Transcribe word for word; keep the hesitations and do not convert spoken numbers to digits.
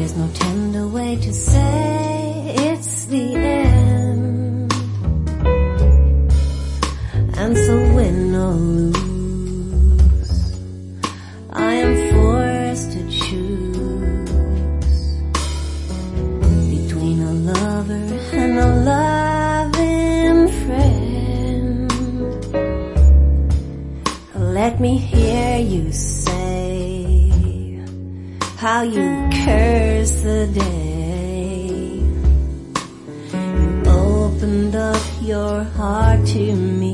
There's no tender way to say it's the end. And so win or lose, I am forced to choose between a lover and a loving friend. Let me hear you say how you curse the day you opened up your heart to me.